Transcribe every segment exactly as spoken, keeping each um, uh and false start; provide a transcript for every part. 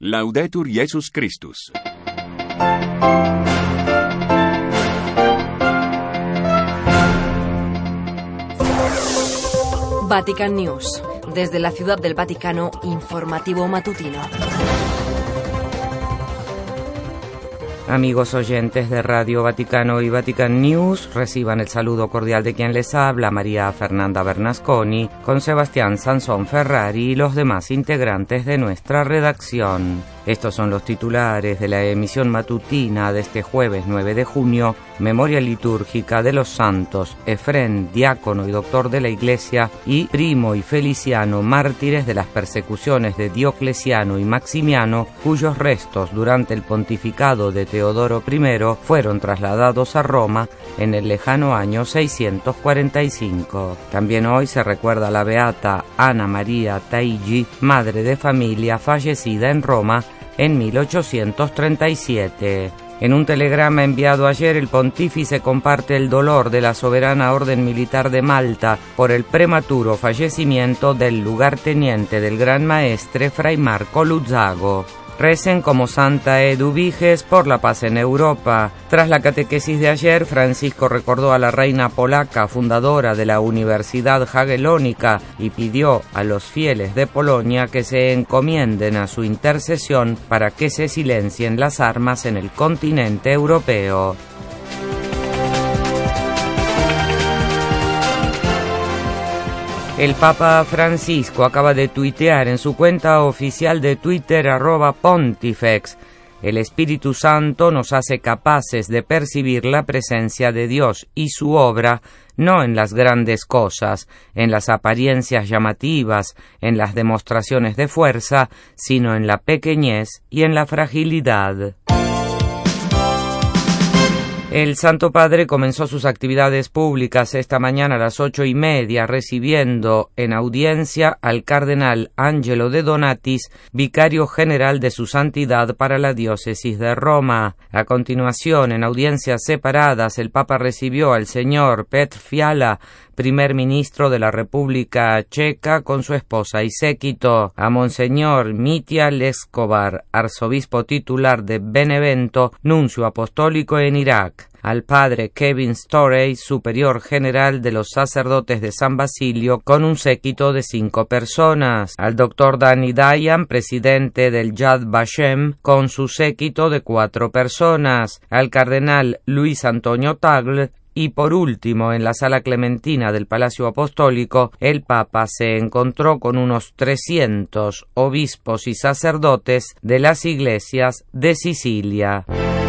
Laudetur Jesus Christus. Vatican News. Desde la Ciudad del Vaticano, informativo matutino. Amigos oyentes de Radio Vaticano y Vatican News, reciban el saludo cordial de quien les habla, María Fernanda Bernasconi, con Sebastián Sansón Ferrari y los demás integrantes de nuestra redacción. Estos son los titulares de la emisión matutina de este jueves nueve de junio, memoria litúrgica de los santos Efrén, diácono y doctor de la Iglesia, y Primo y Feliciano, mártires de las persecuciones de Diocleciano y Maximiano, cuyos restos durante el pontificado de Teodoro primero fueron trasladados a Roma en el lejano año seiscientos cuarenta y cinco. También hoy se recuerda a la beata Ana María Taigi, madre de familia fallecida en Roma en mil ochocientos treinta y siete. En un telegrama enviado ayer, el pontífice comparte el dolor de la soberana orden militar de Malta por el prematuro fallecimiento del lugarteniente del Gran Maestre Fray Marco Luzzago. Recen como Santa Eduviges por la paz en Europa. Tras la catequesis de ayer, Francisco recordó a la reina polaca, fundadora de la Universidad Jagellónica, y pidió a los fieles de Polonia que se encomienden a su intercesión para que se silencien las armas en el continente europeo. El Papa Francisco acaba de tuitear en su cuenta oficial de Twitter, arroba Pontifex: el Espíritu Santo nos hace capaces de percibir la presencia de Dios y su obra, no en las grandes cosas, en las apariencias llamativas, en las demostraciones de fuerza, sino en la pequeñez y en la fragilidad. El Santo Padre comenzó sus actividades públicas esta mañana a las ocho y media, recibiendo en audiencia al cardenal Angelo de Donatis, vicario general de su santidad para la diócesis de Roma. A continuación, en audiencias separadas, el Papa recibió al señor Petr Fiala, primer ministro de la República Checa, con su esposa y séquito, a Monseñor Mitja Leskovar, arzobispo titular de Benevento, nuncio apostólico en Irak, al padre Kevin Storey, superior general de los sacerdotes de San Basilio, con un séquito de cinco personas, al doctor Danny Dayan, presidente del Yad Vashem, con su séquito de cuatro personas, al cardenal Luis Antonio Tagle, y por último, en la Sala Clementina del Palacio Apostólico, el Papa se encontró con unos trescientos obispos y sacerdotes de las iglesias de Sicilia.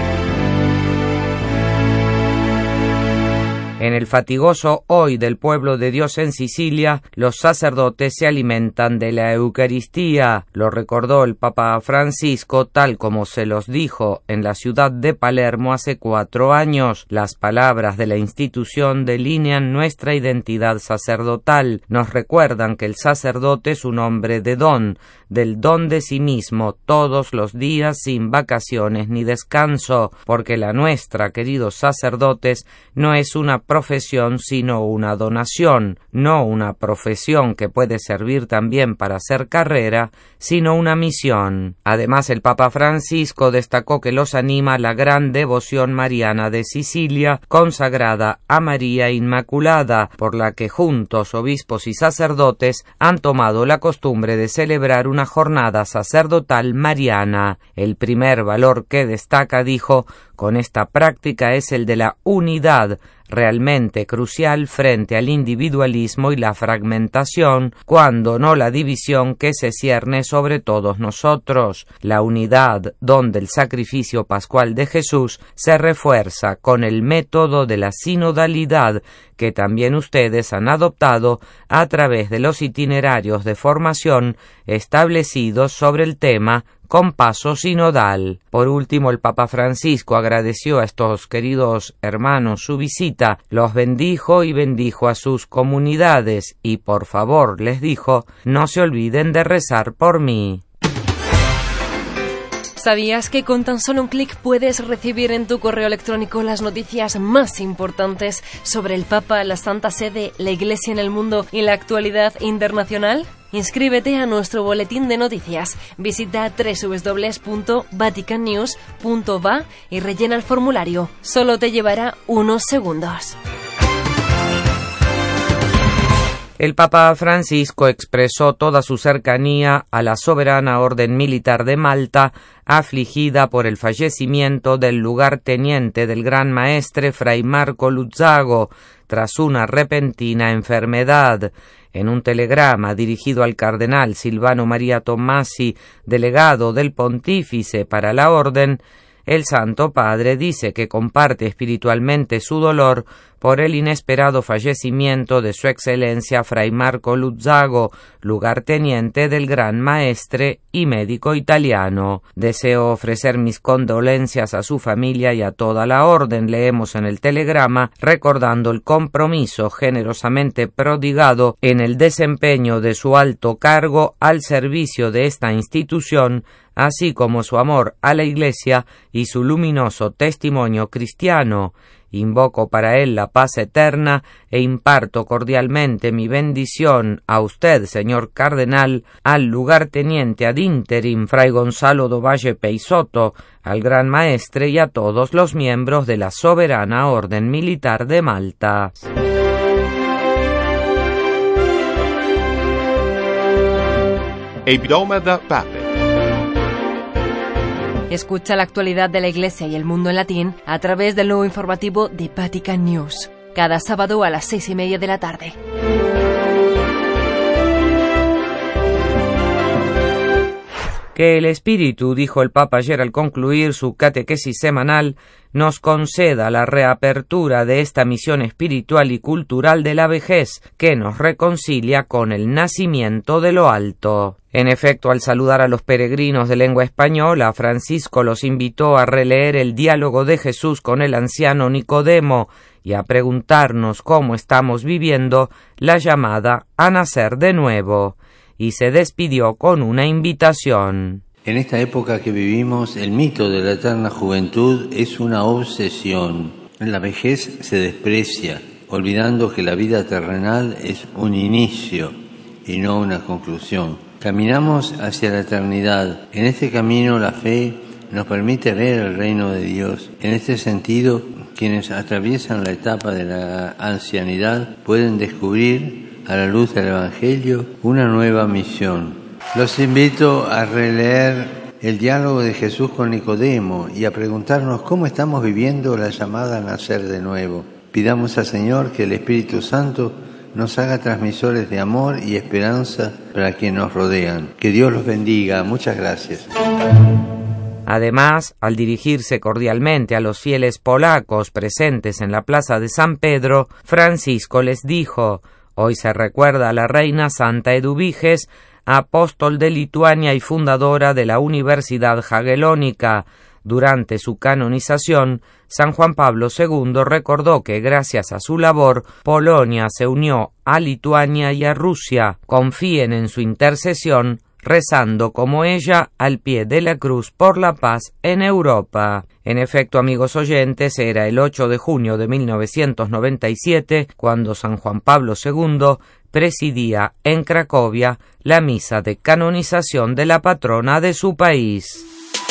En el fatigoso hoy del pueblo de Dios en Sicilia, los sacerdotes se alimentan de la Eucaristía. Lo recordó el Papa Francisco, tal como se los dijo en la ciudad de Palermo hace cuatro años. Las palabras de la institución delinean nuestra identidad sacerdotal. Nos recuerdan que el sacerdote es un hombre de don, del don de sí mismo, todos los días sin vacaciones ni descanso, porque la nuestra, queridos sacerdotes, no es una profesión sino una donación, no una profesión que puede servir también para hacer carrera, sino una misión. Además, el Papa Francisco destacó que los anima la gran devoción mariana de Sicilia, consagrada a María Inmaculada, por la que juntos obispos y sacerdotes han tomado la costumbre de celebrar una jornada sacerdotal mariana. El primer valor que destaca, dijo, con esta práctica es el de la unidad, realmente crucial frente al individualismo y la fragmentación, cuando no la división que se cierne sobre todos nosotros. La unidad, donde el sacrificio pascual de Jesús se refuerza con el método de la sinodalidad que también ustedes han adoptado a través de los itinerarios de formación establecidos sobre el tema con paso sinodal. Por último, el Papa Francisco agradeció a estos queridos hermanos su visita, los bendijo y bendijo a sus comunidades y, por favor, les dijo, no se olviden de rezar por mí. ¿Sabías que con tan solo un clic puedes recibir en tu correo electrónico las noticias más importantes sobre el Papa, la Santa Sede, la Iglesia en el mundo y la actualidad internacional? Inscríbete a nuestro boletín de noticias. Visita doble u doble u doble u punto vatican news punto va y rellena el formulario. Solo te llevará unos segundos. El Papa Francisco expresó toda su cercanía a la soberana orden militar de Malta, afligida por el fallecimiento del lugarteniente del Gran Maestre Fray Marco Luzzago tras una repentina enfermedad. En un telegrama dirigido al cardenal Silvano María Tommasi, delegado del Pontífice para la orden, el Santo Padre dice que comparte espiritualmente su dolor por el inesperado fallecimiento de su excelencia Fray Marco Luzzago, lugarteniente del Gran Maestre y médico italiano. Deseo ofrecer mis condolencias a su familia y a toda la orden, leemos en el telegrama, recordando el compromiso generosamente prodigado en el desempeño de su alto cargo al servicio de esta institución, así como su amor a la Iglesia y su luminoso testimonio cristiano. Invoco para él la paz eterna e imparto cordialmente mi bendición a usted, señor cardenal, al lugarteniente ad interim Fray Gonzalo do Valle Peixoto, al Gran Maestre y a todos los miembros de la soberana Orden Militar de Malta. Hebdomada Pape. Escucha la actualidad de la Iglesia y el mundo en latín a través del nuevo informativo de Vatican News, cada sábado a las seis y media de la tarde. Que el Espíritu, dijo el Papa ayer al concluir su catequesis semanal, nos conceda la reapertura de esta misión espiritual y cultural de la vejez, que nos reconcilia con el nacimiento de lo alto. En efecto, al saludar a los peregrinos de lengua española, Francisco los invitó a releer el diálogo de Jesús con el anciano Nicodemo y a preguntarnos cómo estamos viviendo la llamada a nacer de nuevo, y se despidió con una invitación. En esta época que vivimos, el mito de la eterna juventud es una obsesión. La vejez se desprecia, olvidando que la vida terrenal es un inicio y no una conclusión. Caminamos hacia la eternidad. En este camino la fe nos permite ver el reino de Dios. En este sentido, quienes atraviesan la etapa de la ancianidad pueden descubrir, a la luz del Evangelio, una nueva misión. Los invito a releer el diálogo de Jesús con Nicodemo y a preguntarnos cómo estamos viviendo la llamada a nacer de nuevo. Pidamos al Señor que el Espíritu Santo nos haga transmisores de amor y esperanza para quienes nos rodean. Que Dios los bendiga. Muchas gracias. Además, al dirigirse cordialmente a los fieles polacos presentes en la plaza de San Pedro, Francisco les dijo: hoy se recuerda a la reina Santa Eduviges, apóstol de Lituania y fundadora de la Universidad Jagellónica. Durante su canonización, San Juan Pablo segundo recordó que gracias a su labor, Polonia se unió a Lituania y a Rusia. Confíen en su intercesión, rezando como ella al pie de la cruz por la paz en Europa. En efecto, amigos oyentes, era el ocho de junio de mil novecientos noventa y siete cuando San Juan Pablo segundo presidía en Cracovia la misa de canonización de la patrona de su país.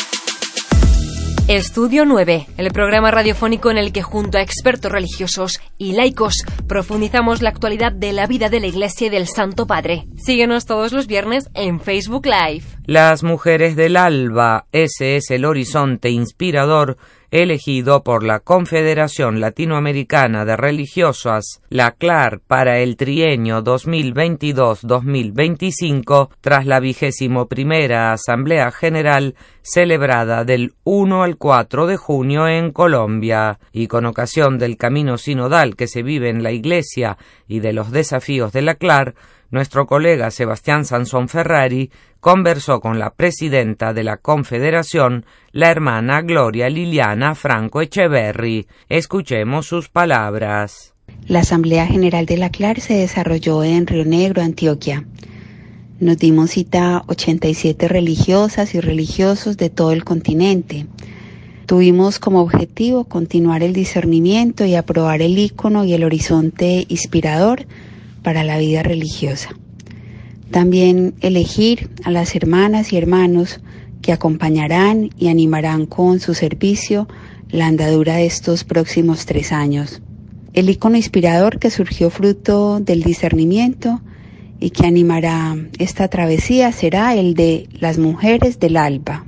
Estudio nueve, el programa radiofónico en el que junto a expertos religiosos y laicos profundizamos la actualidad de la vida de la Iglesia y del Santo Padre. Síguenos todos los viernes en Facebook Live. Las mujeres del alba, ese es el horizonte inspirador elegido por la Confederación Latinoamericana de Religiosas, la C L A R, para el trienio dos mil veintidós dos mil veinticinco, tras la vigésimo primera Asamblea General celebrada del uno al cuatro de junio en Colombia, y con ocasión del camino sinodal que se vive en la Iglesia y de los desafíos de la C L A R, nuestro colega Sebastián Sansón Ferrari conversó con la presidenta de la Confederación, la hermana Gloria Liliana Franco Echeverri. Escuchemos sus palabras. La Asamblea General de la C L A R se desarrolló en Río Negro, Antioquia. Nos dimos cita ochenta y siete religiosas y religiosos de todo el continente. Tuvimos como objetivo continuar el discernimiento y aprobar el ícono y el horizonte inspirador para la vida religiosa. También elegir a las hermanas y hermanos que acompañarán y animarán con su servicio la andadura de estos próximos tres años. El ícono inspirador que surgió fruto del discernimiento y que animará esta travesía será el de las mujeres del alba.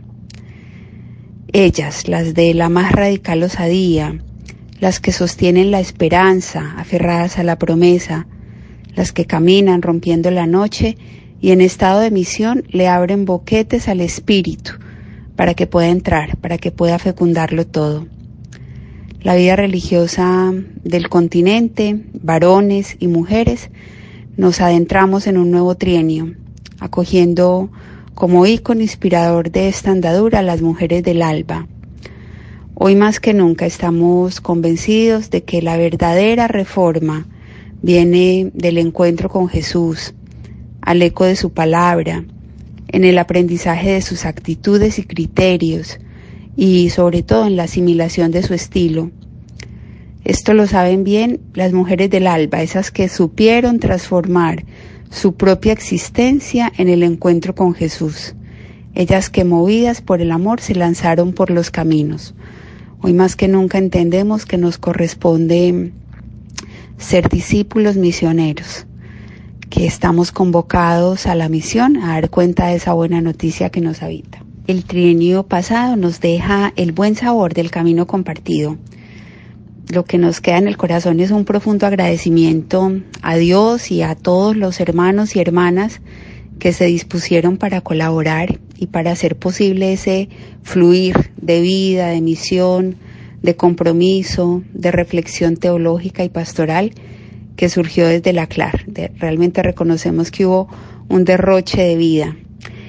Ellas, las de la más radical osadía, las que sostienen la esperanza, aferradas a la promesa, las que caminan rompiendo la noche y en estado de misión le abren boquetes al espíritu para que pueda entrar, para que pueda fecundarlo todo. La vida religiosa del continente, varones y mujeres, nos adentramos en un nuevo trienio, acogiendo como ícono inspirador de esta andadura a las mujeres del alba. Hoy más que nunca estamos convencidos de que la verdadera reforma viene del encuentro con Jesús, al eco de su palabra, en el aprendizaje de sus actitudes y criterios, y sobre todo en la asimilación de su estilo. Esto lo saben bien las mujeres del alba, esas que supieron transformar su propia existencia en el encuentro con Jesús, ellas que movidas por el amor se lanzaron por los caminos. Hoy más que nunca entendemos que nos corresponde ser discípulos misioneros, que estamos convocados a la misión, a dar cuenta de esa buena noticia que nos habita. El trienio pasado nos deja el buen sabor del camino compartido. Lo que nos queda en el corazón es un profundo agradecimiento a Dios y a todos los hermanos y hermanas que se dispusieron para colaborar y para hacer posible ese fluir de vida, de misión, de compromiso, de reflexión teológica y pastoral que surgió desde la C L A R. De, realmente reconocemos que hubo un derroche de vida.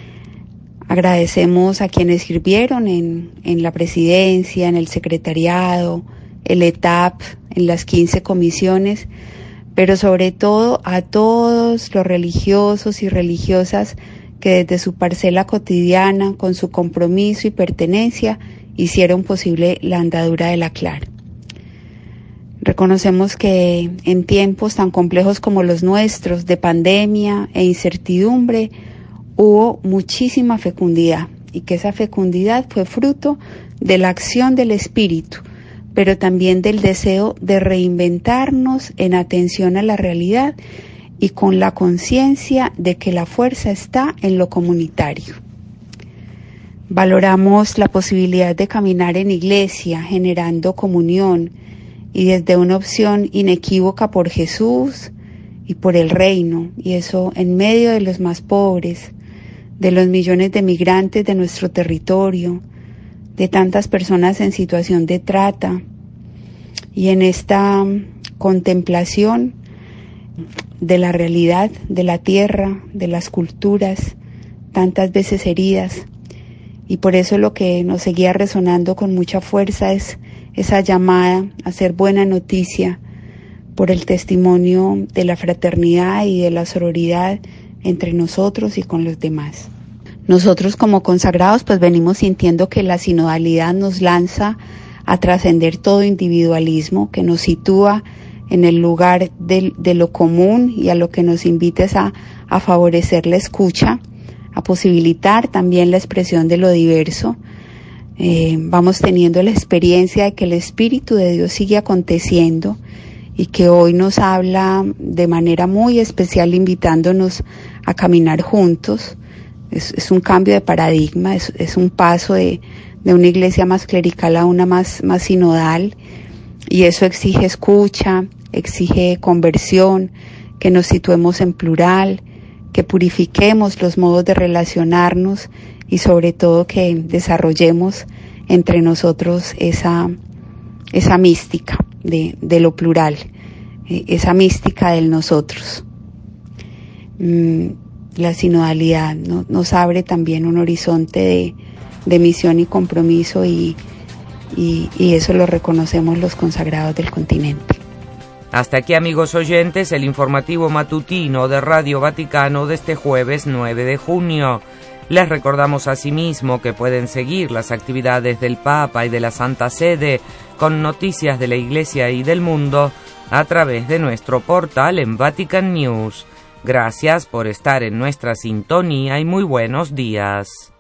Agradecemos a quienes sirvieron en, en la presidencia, en el secretariado, el E T A P, en las quince comisiones, pero sobre todo a todos los religiosos y religiosas que desde su parcela cotidiana, con su compromiso y pertenencia, hicieron posible la andadura de la C L A R. Reconocemos que en tiempos tan complejos como los nuestros, de pandemia e incertidumbre, hubo muchísima fecundidad y que esa fecundidad fue fruto de la acción del Espíritu, pero también del deseo de reinventarnos en atención a la realidad y con la conciencia de que la fuerza está en lo comunitario. Valoramos la posibilidad de caminar en iglesia, generando comunión y desde una opción inequívoca por Jesús y por el reino, y eso en medio de los más pobres, de los millones de migrantes de nuestro territorio, de tantas personas en situación de trata, y en esta contemplación de la realidad de la tierra, de las culturas, tantas veces heridas. Y por eso lo que nos seguía resonando con mucha fuerza es esa llamada a hacer buena noticia por el testimonio de la fraternidad y de la sororidad entre nosotros y con los demás. Nosotros como consagrados pues venimos sintiendo que la sinodalidad nos lanza a trascender todo individualismo, que nos sitúa en el lugar de, de lo común y a lo que nos invita es a, a favorecer la escucha, a posibilitar también la expresión de lo diverso. Eh, vamos teniendo la experiencia de que el Espíritu de Dios sigue aconteciendo y que hoy nos habla de manera muy especial invitándonos a caminar juntos. Es, es un cambio de paradigma, es, es un paso de, de una iglesia más clerical a una más, más sinodal, y eso exige escucha, exige conversión, que nos situemos en plural, que purifiquemos los modos de relacionarnos y sobre todo que desarrollemos entre nosotros esa, esa mística de, de lo plural, esa mística del nosotros. Mm, la sinodalidad ¿no? nos abre también un horizonte de, de misión y compromiso y, y, y eso lo reconocemos los consagrados del continente. Hasta aquí, amigos oyentes, el informativo matutino de Radio Vaticano de este jueves nueve de junio. Les recordamos asimismo que pueden seguir las actividades del Papa y de la Santa Sede con noticias de la Iglesia y del mundo a través de nuestro portal en Vatican News. Gracias por estar en nuestra sintonía y muy buenos días.